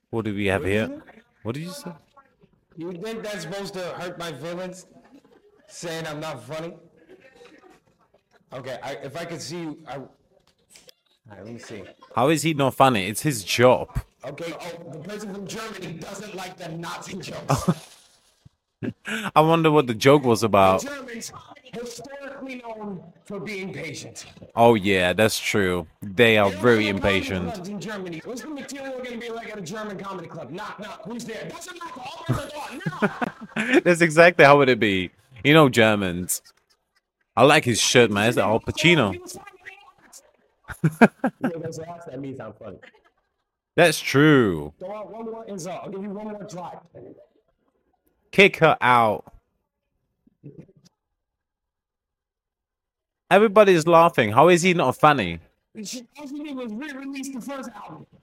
What do we have What did you here? say? What did you say? You think that's supposed to hurt my feelings? Saying I'm not funny? Okay, if I could see you, all right, let me see. How is he not funny? It's his job. Okay, oh, the person from Germany doesn't like the Nazi jokes. I wonder what the joke was The about. Germans, historically known for being patient. Oh yeah, that's true. They are They don't very have no comedy impatient. clubs in Germany. What's the material going to be like at a German comedy club? Knock, knock. Who's there? Doesn't matter. Open the door now. That's exactly how it'd be. You know, Germans. I like his shirt, man. It's the Al Pacino. Yeah, that's that means I'm funny. That's true. Throw out one more insult. I'll give you one more try. Kick her out. Everybody's laughing. How is he not funny? All she did was re-release the first album.